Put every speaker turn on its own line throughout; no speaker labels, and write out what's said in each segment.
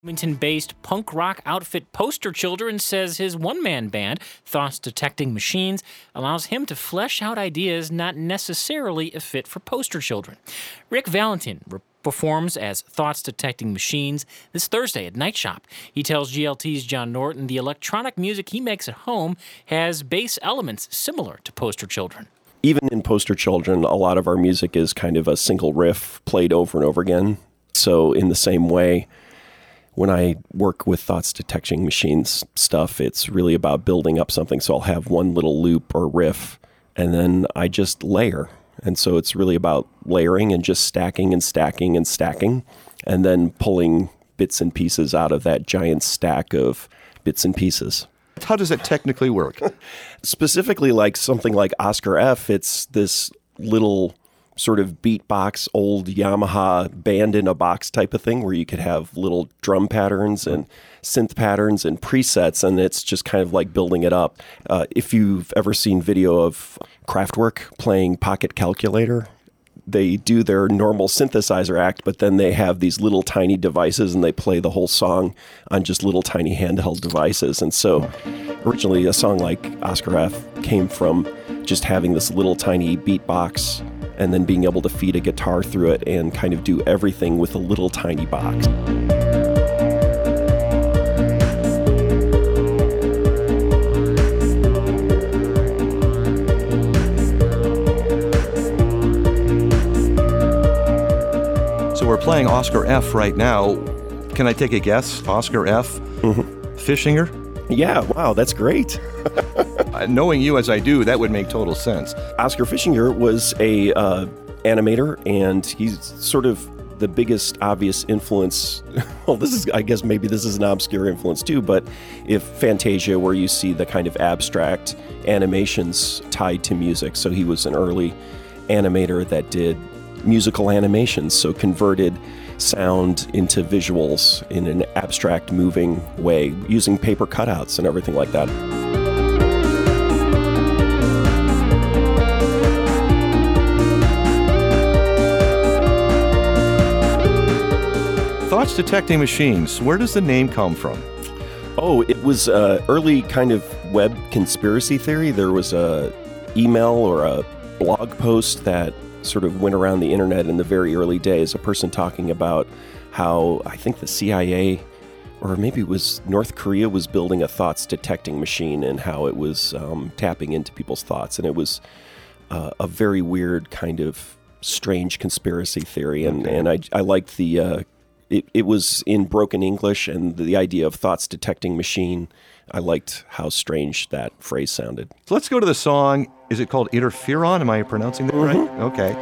Wilmington-based punk rock outfit Poster Children says his one-man band, Thoughts Detecting Machines, allows him to flesh out ideas not necessarily a fit for Poster Children. Rick Valentin performs as Thoughts Detecting Machines this Thursday at Night Shop. He tells GLT's John Norton the electronic music he makes at home has bass elements similar to Poster Children.
Even in Poster Children, a lot of our music is kind of a single riff played over and over again. So in the same way, when I work with Thoughts Detecting Machines stuff, it's really about building up something. So I'll have one little loop or riff, and then I just layer. And so it's really about layering and just stacking and stacking and stacking, and then pulling bits and pieces out of that giant stack of bits and pieces.
How does it technically work?
Specifically, like something like Oscar F, it's this little sort of beatbox, old Yamaha band in a box type of thing where you could have little drum patterns and synth patterns and presets, and it's just kind of like building it up. If you've ever seen video of Kraftwerk playing Pocket Calculator, they do their normal synthesizer act, but then they have these little tiny devices and they play the whole song on just little tiny handheld devices. And so originally a song like Oscar F came from just having this little tiny beatbox and then being able to feed a guitar through it and kind of do everything with a little tiny box.
So we're playing Oscar F right now. Can I take a guess? Oscar F? Mm-hmm. Fischinger?
Yeah, wow, that's great.
Knowing you as I do, that would make total sense.
Oscar Fischinger was a animator, and he's sort of the biggest obvious influence. Well, I guess maybe this is an obscure influence too, but if Fantasia, where you see the kind of abstract animations tied to music. So he was an early animator that did musical animations, so converted sound into visuals in an abstract, moving way, using paper cutouts and everything like that.
Thoughts Detecting Machines, where does the name come from?
Oh, it was early kind of web conspiracy theory. There was a email or a blog post that sort of went around the internet in the very early days, a person talking about how I think the CIA, or maybe it was North Korea, was building a thoughts detecting machine and how it was tapping into people's thoughts. And it was a very weird kind of strange conspiracy theory. And I liked the... It was in broken English, and the idea of thoughts detecting machine, I liked how strange that phrase sounded.
So let's go to the song. Is it called Interferon? Am I pronouncing that right? Okay.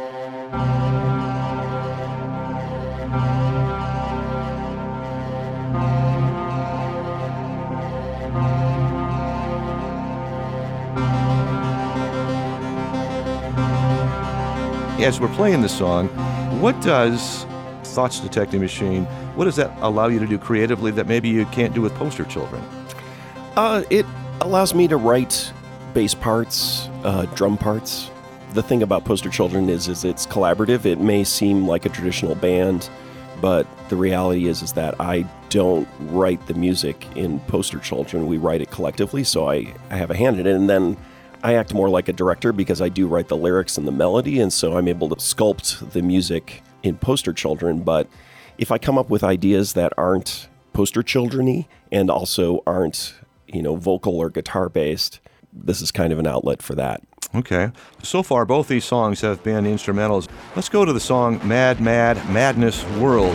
As we're playing the song, what does Thoughts Detecting Machine, what does that allow you to do creatively that maybe you can't do with Poster Children?
It allows me to write bass parts, drum parts. The thing about Poster Children is it's collaborative. It may seem like a traditional band, but the reality is that I don't write the music in Poster Children. We write it collectively, so I have a hand in it. And then I act more like a director because I do write the lyrics and the melody, and so I'm able to sculpt the music in Poster Children. But if I come up with ideas that aren't Poster Children-y and also aren't, vocal or guitar based, this is kind of an outlet for that.
Okay. So far, both these songs have been instrumentals. Let's go to the song Mad, Mad, Madness World.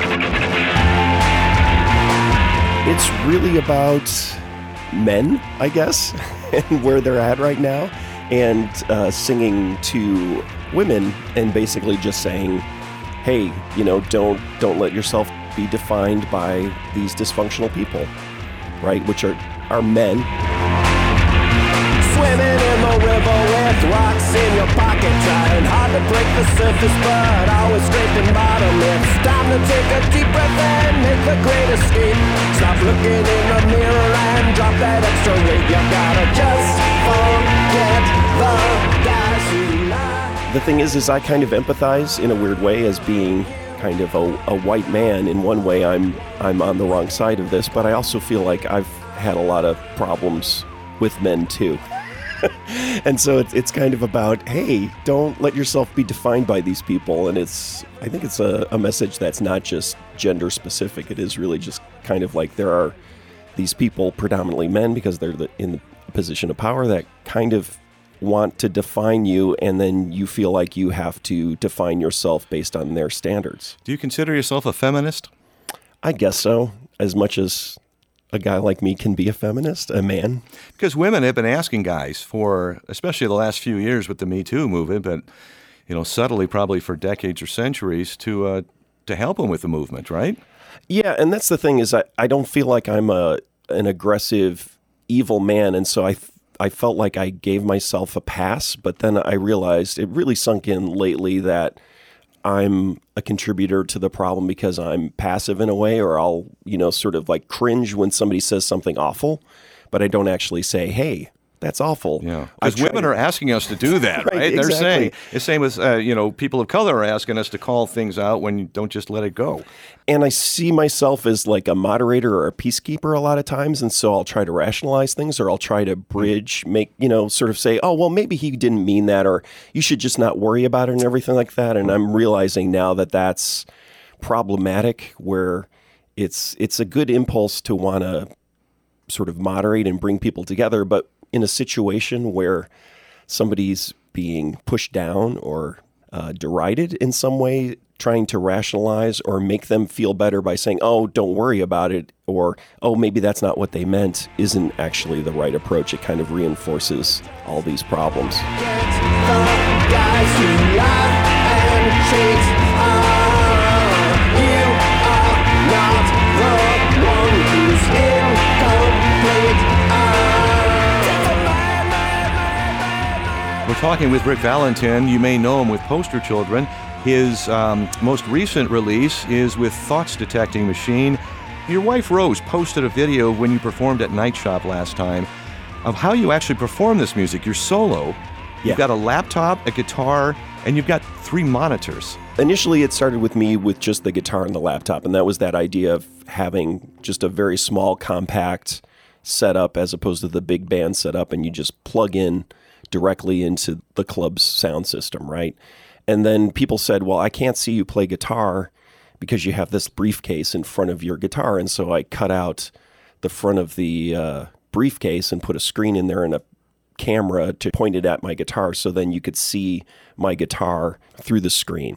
It's really about men, I guess, and where they're at right now, and singing to women and basically just saying, hey, don't let yourself be defined by these dysfunctional people, right? Which are men.
Swimming in the river with rocks in your pocket, trying hard to break the surface, but always scraping bottom. It's time to take a deep breath and make the great escape. Stop looking in the mirror and drop that extra weight. You gotta just forget the guys who lie.
The thing is I kind of empathize in a weird way as being kind of a white man. In one way, I'm on the wrong side of this, but I also feel like I've had a lot of problems with men too. And so it's kind of about, hey, don't let yourself be defined by these people. And I think it's a message that's not just gender specific. It is really just kind of like there are these people, predominantly men, because they're in the position of power, that kind of want to define you, and then you feel like you have to define yourself based on their standards.
Do you consider yourself a feminist?
I guess so, as much as a guy like me can be a feminist, a man.
Because women have been asking guys for, especially the last few years with the Me Too movement, but subtly probably for decades or centuries, to help them with the movement, right?
Yeah, and that's the thing is I don't feel like I'm an aggressive, evil man, and so I felt like I gave myself a pass, but then I realized it really sunk in lately that I'm a contributor to the problem because I'm passive in a way, or I'll, sort of like cringe when somebody says something awful, but I don't actually say, hey, that's awful.
Yeah, because women are asking us to do that, right?
Exactly.
They're saying, the same as, people of color are asking us to call things out when you don't just let it go.
And I see myself as like a moderator or a peacekeeper a lot of times, and so I'll try to rationalize things, or I'll try to bridge, make, sort of say, oh, well, maybe he didn't mean that, or you should just not worry about it and everything like that. And I'm realizing now that that's problematic, where it's a good impulse to want to sort of moderate and bring people together, but in a situation where somebody's being pushed down or derided in some way, trying to rationalize or make them feel better by saying, oh, don't worry about it, or, oh, maybe that's not what they meant, isn't actually the right approach. It kind of reinforces all these problems.
We're talking with Rick Valentin. You may know him with Poster Children. His most recent release is with Thoughts Detecting Machine. Your wife, Rose, posted a video when you performed at Night Shop last time of how you actually perform this music. You're solo. You've got a laptop, a guitar, and you've got 3 monitors.
Initially, it started with me with just the guitar and the laptop, and that was that idea of having just a very small, compact setup as opposed to the big band setup, and you just plug in directly into the club's sound system, right? And then people said, well, I can't see you play guitar because you have this briefcase in front of your guitar. And so I cut out the front of the briefcase and put a screen in there and a camera to point it at my guitar, so then you could see my guitar through the screen.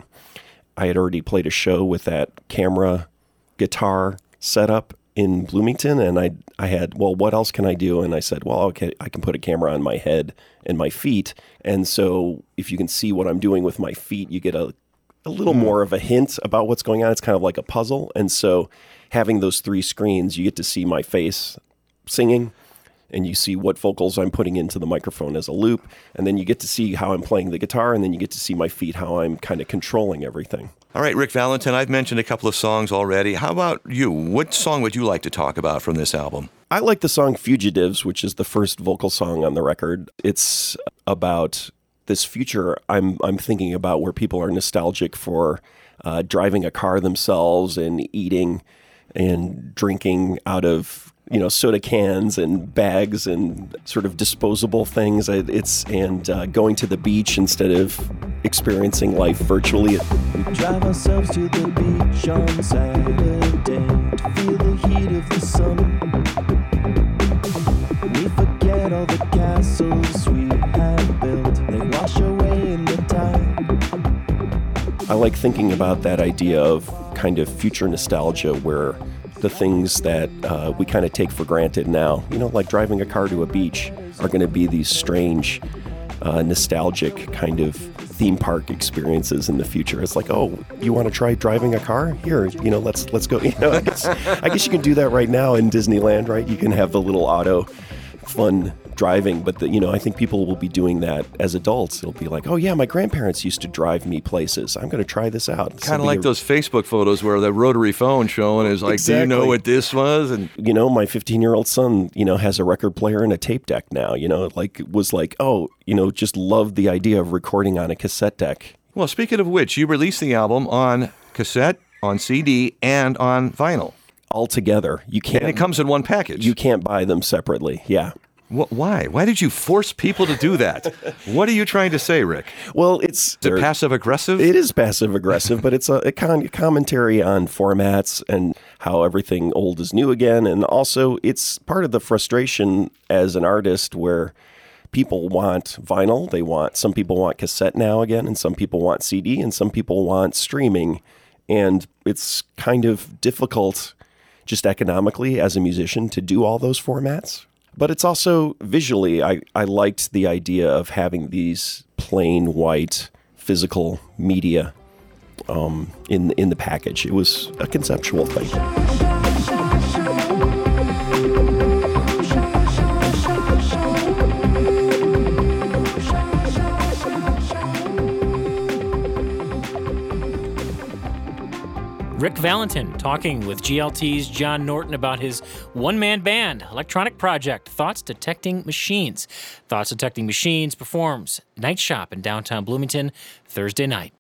I had already played a show with that camera guitar setup in Bloomington, and I had, well, what else can I do? And I said, well, okay, I can put a camera on my head and my feet. And so if you can see what I'm doing with my feet, you get a little more of a hint about what's going on. It's kind of like a puzzle. And so having those 3 screens, you get to see my face singing, and you see what vocals I'm putting into the microphone as a loop. And then you get to see how I'm playing the guitar, and then you get to see my feet, how I'm kind of controlling everything.
All right, Rick Valentin, I've mentioned a couple of songs already. How about you? What song would you like to talk about from this album?
I like the song Fugitives, which is the first vocal song on the record. It's about this future I'm thinking about, where people are nostalgic for driving a car themselves and eating and drinking out of soda cans and bags and sort of disposable things. And going to the beach instead of experiencing life virtually.
We drive ourselves to the beach on Saturday to feel the heat of the sun. We forget all the castles we had built. They wash away in the tide.
I like thinking about that idea of kind of future nostalgia, where the things that we kind of take for granted now, like driving a car to a beach, are going to be these strange, nostalgic kind of theme park experiences in the future. It's like, oh, you want to try driving a car? Here, let's go. I guess you can do that right now in Disneyland, right? You can have the little auto fun driving, but I think people will be doing that as adults. It'll be like, oh yeah, my grandparents used to drive me places. I'm going to try this out.
Kind of like those Facebook photos where the rotary phone showing is like,
exactly.
Do you know what this was? And
my 15-year-old son, has a record player and a tape deck now. Just loved the idea of recording on a cassette deck.
Well, speaking of which, you released the album on cassette on CD and on vinyl.
Altogether, you can't.
And it comes in one package.
You can't buy them separately. Yeah.
Why? Why did you force people to do that? What are you trying to say, Rick?
Well,
Is it passive aggressive?
It is passive aggressive, but it's a commentary on formats and how everything old is new again. And also, it's part of the frustration as an artist where people want vinyl. Some people want cassette now again, and some people want CD, and some people want streaming. And it's kind of difficult just economically as a musician to do all those formats. But it's also visually, I liked the idea of having these plain white physical media in the package. It was a conceptual thing.
Rick Valentin talking with GLT's John Norton about his one-man band, electronic project, Thoughts Detecting Machines. Thoughts Detecting Machines performs Night Shop in downtown Bloomington Thursday night.